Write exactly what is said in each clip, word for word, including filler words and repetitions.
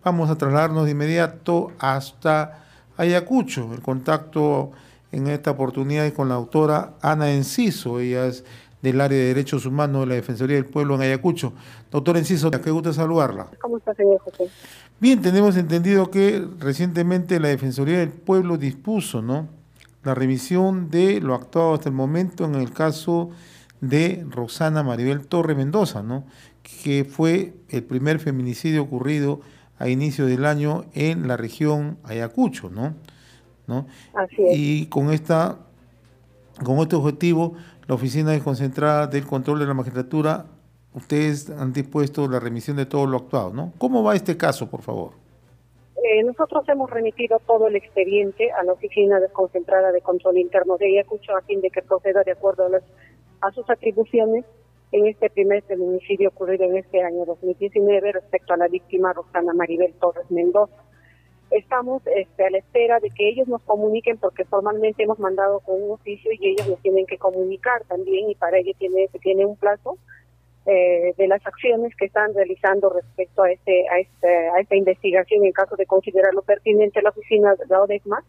Vamos a trasladarnos de inmediato hasta Ayacucho. El contacto en esta oportunidad es con la doctora Ana Enciso. Ella es del área de Derechos Humanos de la Defensoría del Pueblo en Ayacucho. Doctora Enciso, qué gusto saludarla. ¿Cómo está, señor José? Bien, tenemos entendido que recientemente la Defensoría del Pueblo dispuso, ¿no?, la revisión de lo actuado hasta el momento en el caso de Roxana Maribel Torre Mendoza, ¿no?, que fue el primer feminicidio ocurrido a inicio del año en la región Ayacucho, ¿no? ¿no? Así es. Y con esta, con este objetivo, la Oficina Desconcentrada del Control de la Magistratura, ustedes han dispuesto la remisión de todo lo actuado, ¿no? ¿Cómo va este caso, por favor? Eh, nosotros hemos remitido todo el expediente a la Oficina Desconcentrada de Control Interno de Ayacucho a fin de que proceda de acuerdo a, las, a sus atribuciones en este primer feminicidio ocurrido en este año dos mil diecinueve respecto a la víctima Roxana Maribel Torres Mendoza. Estamos este, a la espera de que ellos nos comuniquen porque formalmente hemos mandado con un oficio y ellos nos tienen que comunicar también y para ello tiene, tiene un plazo eh, de las acciones que están realizando respecto a este a este a esta investigación en caso de considerarlo pertinente la oficina de la ODECMA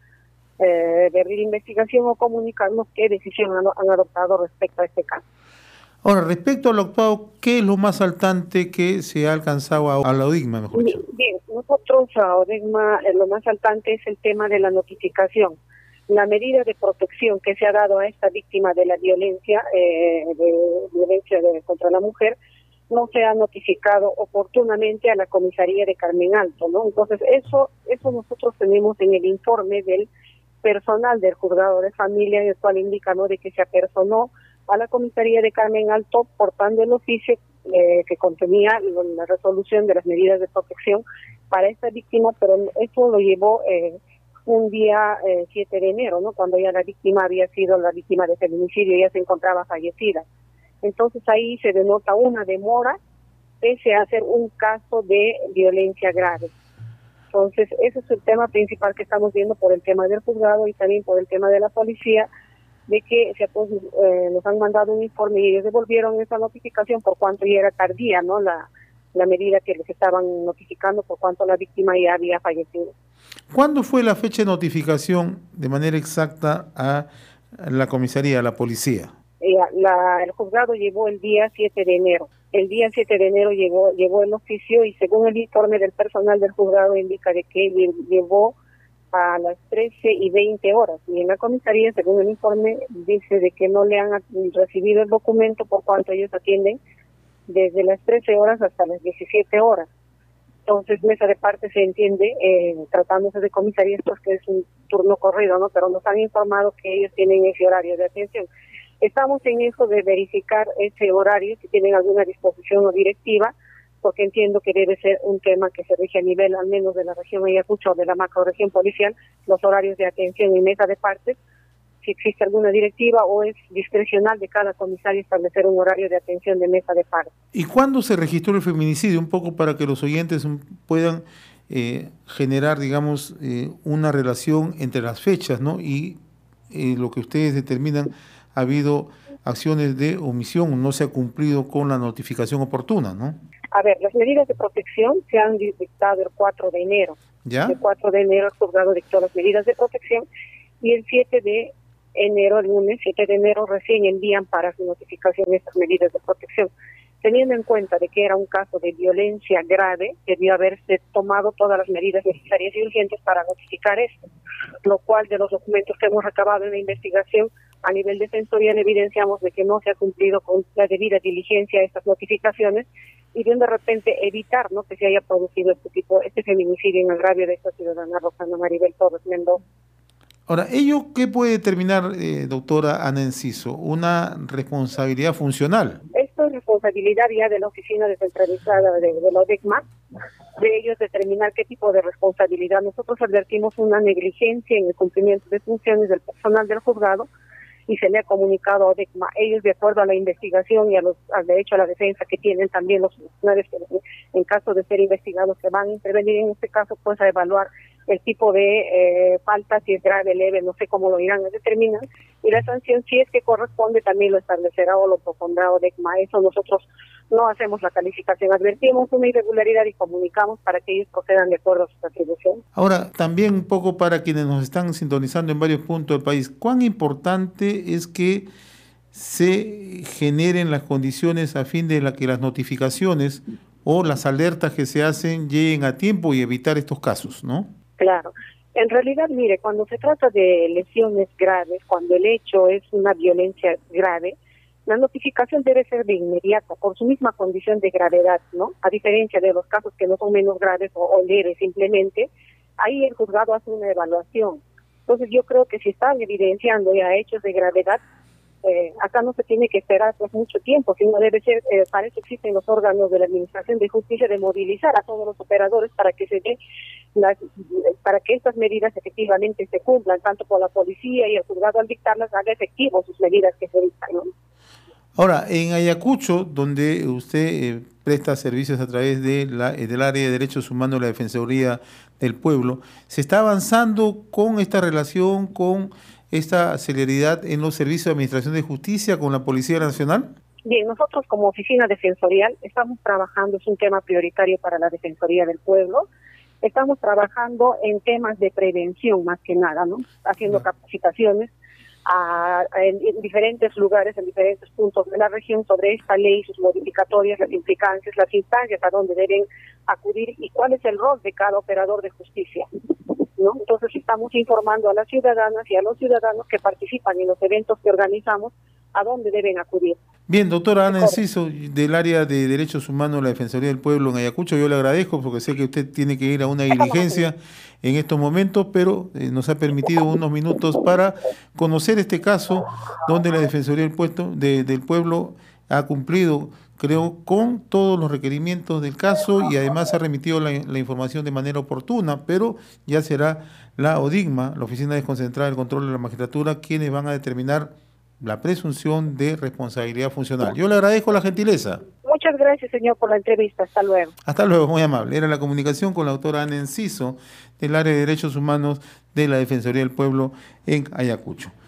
eh, de abrir investigación o comunicarnos qué decisión han, han adoptado respecto a este caso. Ahora, respecto al octavo, ¿qué es lo más saltante que se ha alcanzado a, a la ODIGMA, mejor dicho? Bien, nosotros a ODEGMA eh, lo más saltante es el tema de la notificación. La medida de protección que se ha dado a esta víctima de la violencia, eh, de violencia de, contra la mujer, no se ha notificado oportunamente a la comisaría de Carmen Alto, ¿no? Entonces, eso, eso nosotros tenemos en el informe del personal del juzgado de familia, en el cual indica, ¿no?, de que se apersonó a la comisaría de Carmen Alto portando el oficio eh, que contenía la resolución de las medidas de protección para esta víctima, pero eso lo llevó eh, un día eh, siete de enero, ¿no?, cuando ya la víctima había sido la víctima de feminicidio y ya se encontraba fallecida. Entonces ahí se denota una demora pese a ser un caso de violencia grave. Entonces ese es el tema principal que estamos viendo por el tema del juzgado y también por el tema de la policía, de que se, pues, eh, nos han mandado un informe y ellos devolvieron esa notificación por cuanto ya era tardía, ¿no?, la, la medida que les estaban notificando por cuanto la víctima ya había fallecido. ¿Cuándo fue la fecha de notificación de manera exacta a la comisaría, a la policía? Eh, la, el juzgado llegó el día siete de enero. El día siete de enero llegó, llegó el oficio y según el informe del personal del juzgado indica de que llevó a las trece y veinte horas, y en la comisaría, según el informe, dice de que no le han recibido el documento por cuanto ellos atienden desde las trece horas hasta las diecisiete horas. Entonces, mesa de parte se entiende, eh, tratándose de comisaría, pues que es un turno corrido, ¿no? Pero nos han informado que ellos tienen ese horario de atención. Estamos en eso de verificar ese horario, si tienen alguna disposición o directiva, porque entiendo que debe ser un tema que se rige a nivel al menos de la región Ayacucho o de la macroregión policial, los horarios de atención en mesa de partes, si existe alguna directiva o es discrecional de cada comisario establecer un horario de atención de mesa de partes. ¿Y cuándo se registró el feminicidio? Un poco para que los oyentes puedan eh, generar, digamos, eh, una relación entre las fechas, ¿no?, y eh, lo que ustedes determinan, ha habido acciones de omisión, no se ha cumplido con la notificación oportuna, ¿no? A ver, las medidas de protección se han dictado el cuatro de enero. ¿Ya? El cuatro de enero el juzgado dictó las medidas de protección y el siete de enero, el lunes siete de enero, recién envían para su notificación estas medidas de protección. Teniendo en cuenta de que era un caso de violencia grave, debió haberse tomado todas las medidas necesarias y urgentes para notificar esto, lo cual de los documentos que hemos recabado en la investigación a nivel defensorial evidenciamos de que no se ha cumplido con la debida diligencia a estas notificaciones y de repente evitar, ¿no?, que se haya producido este tipo, este feminicidio en agravio de esta ciudadana Roxana Maribel Torres Mendoza. Ahora, ¿ello qué puede determinar, eh, doctora Ana Enciso? ¿Una responsabilidad funcional? Esto es responsabilidad ya de la oficina descentralizada de, de la ODECMA, de ellos determinar qué tipo de responsabilidad. Nosotros advertimos una negligencia en el cumplimiento de funciones del personal del juzgado y se le ha comunicado a ODECMA. Ellos, de acuerdo a la investigación y a los, al derecho a la defensa que tienen también los funcionarios que en caso de ser investigados que van a intervenir en este caso, pues a evaluar el tipo de eh, falta, si es grave, leve, no sé cómo lo irán a determinar, y la sanción, si es que corresponde, también lo establecerá o lo propondrá ODECMA. Eso nosotros no hacemos la calificación, advertimos una irregularidad y comunicamos para que ellos procedan de acuerdo a sus atribuciones. Ahora, también un poco para quienes nos están sintonizando en varios puntos del país, ¿cuán importante es que se generen las condiciones a fin de la que las notificaciones o las alertas que se hacen lleguen a tiempo y evitar estos casos, ¿no? Claro. En realidad, mire, cuando se trata de lesiones graves, cuando el hecho es una violencia grave, la notificación debe ser de inmediato, por su misma condición de gravedad, ¿no? A diferencia de los casos que no son menos graves o, o leves simplemente, ahí el juzgado hace una evaluación. Entonces yo creo que si están evidenciando ya hechos de gravedad, Eh, acá no se tiene que esperar pues mucho tiempo, sino debe ser, eh, para eso existen los órganos de la Administración de Justicia, de movilizar a todos los operadores para que se dé las, para que estas medidas efectivamente se cumplan, tanto por la policía y el juzgado al dictarlas haga efectivo sus medidas que se dictan, ¿no? Ahora, en Ayacucho, donde usted eh, presta servicios a través de la, del área de derechos humanos de la Defensoría del Pueblo, ¿se está avanzando con esta relación, con esta celeridad en los servicios de administración de justicia con la Policía Nacional? Bien, nosotros como oficina defensorial estamos trabajando, es un tema prioritario para la Defensoría del Pueblo, estamos trabajando en temas de prevención más que nada, ¿no? Haciendo no. capacitaciones a, a, en, en diferentes lugares, en diferentes puntos de la región sobre esta ley, sus modificatorias, las implicancias, las instancias a donde deben acudir y cuál es el rol de cada operador de justicia, ¿no? Entonces estamos informando a las ciudadanas y a los ciudadanos que participan en los eventos que organizamos a dónde deben acudir. Bien, doctora Ana Enciso, del área de Derechos Humanos de la Defensoría del Pueblo en Ayacucho, yo le agradezco porque sé que usted tiene que ir a una diligencia en estos momentos, pero eh, nos ha permitido unos minutos para conocer este caso donde la Defensoría del, Puesto, de, del Pueblo ha cumplido, creo, con todos los requerimientos del caso y además ha remitido la, la información de manera oportuna, pero ya será la ODIGMA, la Oficina Desconcentrada del Control de la Magistratura, quienes van a determinar la presunción de responsabilidad funcional. Yo le agradezco la gentileza. Muchas gracias, señor, por la entrevista. Hasta luego. Hasta luego, muy amable. Era la comunicación con la doctora Ana Enciso del área de Derechos Humanos de la Defensoría del Pueblo en Ayacucho.